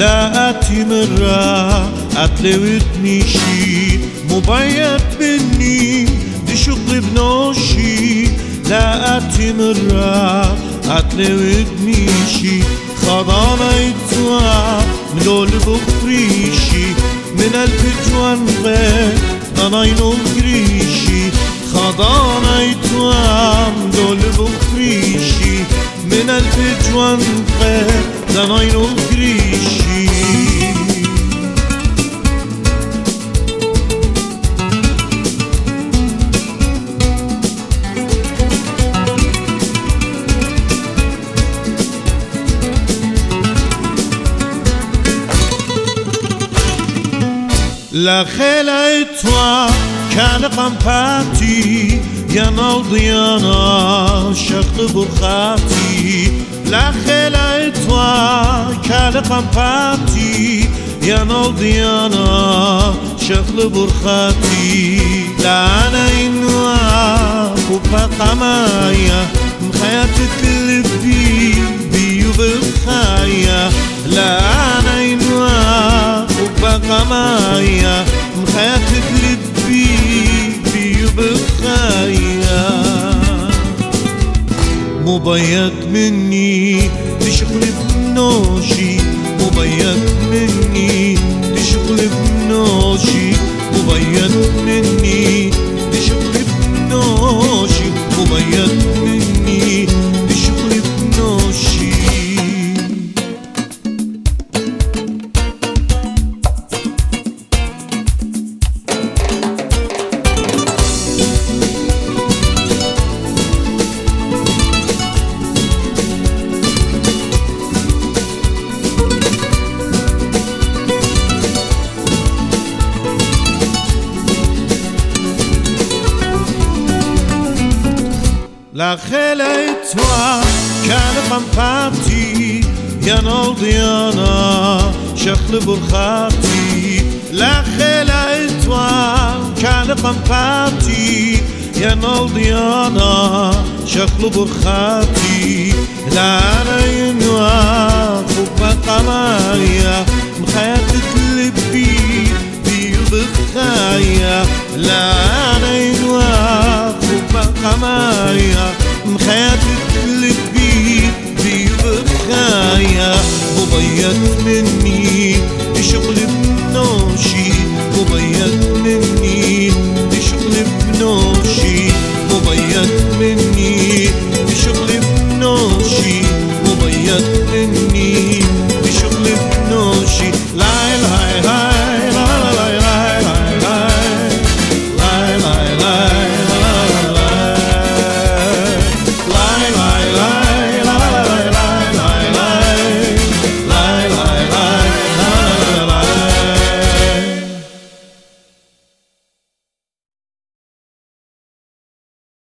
لقيتي مرة قتلت مشي مبيت مني دي شغل بنوشي لقيتي مرة قتلت مشي خضانا يتوى ملول بخريشي من الفجوان غير ضناينو الجريشي خضانا يتوى ملول بخريشي من الفجوان غير ضناينو الجريشي La khela etwa kana qampati ya nawdiyana shaq burkhati La khela etwa kana qampati ya nawdiyana shaq burkhati La ana inwa kufa qamaya mkhayat qalbi bi بالخايا لا انا انوا وبقى معايا مخياتك لبي بي بالخايا مبيض مني تشغل بنوشي مبيض مني تشغل بنوشي مبيض مني تشغل بنوشي مبيض مني تشغل بنوشي La khela etwa kana qampati ya nawdiyana shaql burkhati La khela etwa kana qampati ya nawdiyana shaql burkhati La ana inwa kufa qamaya mkhayat qalbi bi بالخايا La ana inwa kufa qamaya مخياتك لبي بي بخايا مبيض مني شغل